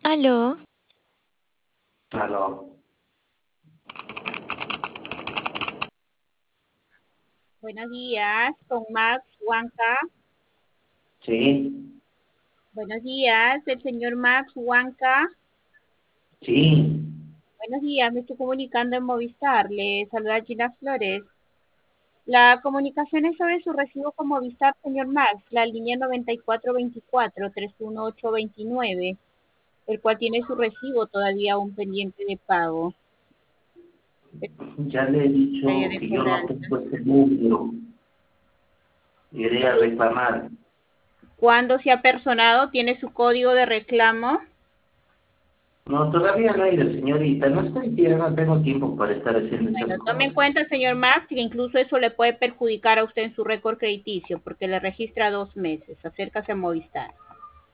Aló, Aló. Buenos días, con Max Huanca. Sí, Buenos días, el señor Max Huanca. sí. Buenos días, me estoy comunicando en Movistar. Le saluda Gina Flores. La comunicación es sobre su recibo con Movistar, señor Max, la línea 9424-318229, el cual tiene su recibo todavía aún pendiente de pago. Ya le he Detalle dicho de que yo no cobranza. tengo ese número. Iré a reclamar. ¿Cuándo se ha personado? ¿Tiene su código de reclamo? No, todavía no he ido, señorita. No estoy bien, no tengo tiempo para estar haciendo esas Bueno, tome en cosas. cuenta, señor Max, que incluso eso le puede perjudicar a usted en su récord crediticio, porque le registra 2 meses. Acércase a Movistar.